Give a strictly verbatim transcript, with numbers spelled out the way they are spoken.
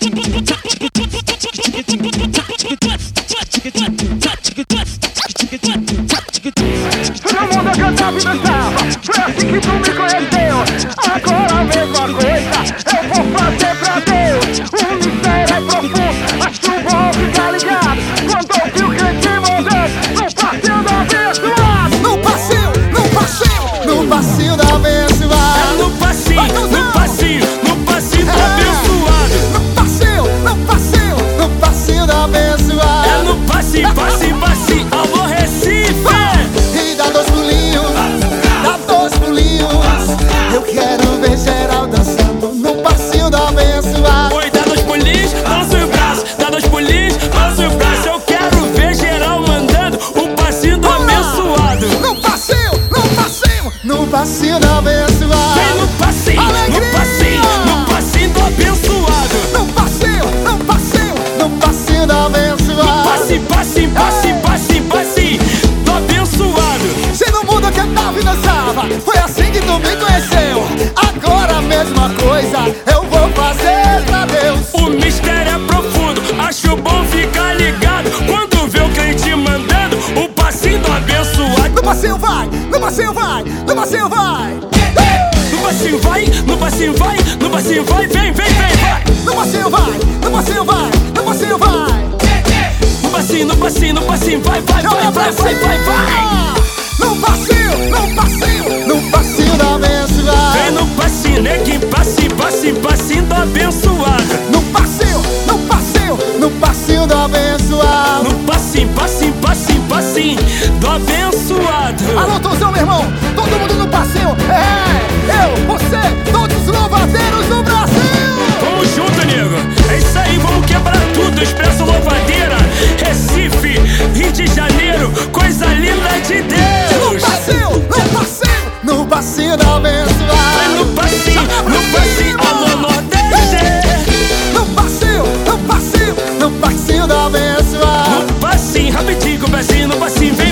mundo eu cantava e dançava, foi assim que tu me conheceu. Agora a mesma coisa eu vou fazer pra Deus. O mistério é profundo, mas tu vou ficar ligado quando ouvir o que eu te mandei no passeio da abençoada. No passeio, no passeio, no passeio da abençoada. É no passinho, no passinho, no passinho do abençoado. No passeio, no passeio, no passeio da abençoada. É no passinho, passinho, passinho, alô Recife. E dá dois pulinhos, dá dois pulinhos. Eu quero ver geral dançando no passeio da abençoada. Oi, dá dois pulinhos, balança o braço. Dá dois pulinhos, balança o braço. Eu quero ver geral mandando o passinho do abençoado. No passeio, no passeio, no passeio da abençoada. Vem no passinho, Alegria! no passinho, no passinho do abençoado. No passeio, no passeio, no passeio da abençoada. Passinho, passinho, passinho, passinho, passinho do abençoado. Se no mundo eu cantava e dançava, foi assim que tu me conheceu. Agora a mesma coisa eu vou fazer pra Deus. O mistério é profundo, acho bom ficar ligado quando vê o crente mandando o passinho do abençoado. No passeio vai, no passeio vai, no passeio vai. No passinho vai, no passinho vai, no passinho vai, vem, vem, vem, vai. No passeio vai, no passeio vai, no passeio vai. No passinho, no passinho, no passinho, vai, vai, vai, vai, vai, vai, vai. No passeio, no passeio, no passeio da abençoada. Vem no passinho, neguinho, passinho, passinho, passinho do abençoado. No passeio, no passeio, no passeio da abençoada. No passinho, passinho, passinho, passinho do abençoado. Alô, Tozão, meu irmão, todo mundo no passeio. É, eu, você, todos os louvadeiros do Brasil. Vamos junto, nego. É isso aí, vamos quebrar tudo. Expresso Louvadeira, Recife, Rio de Janeiro, coisa linda de No Deus. passeio, no passeio, no passeio da abençoada. Vai no passinho, no passinho, alô Nordeste. No passeio, no passeio, no passeio da abençoada. No passinho, rapidinho com o pezinho no passinho, vem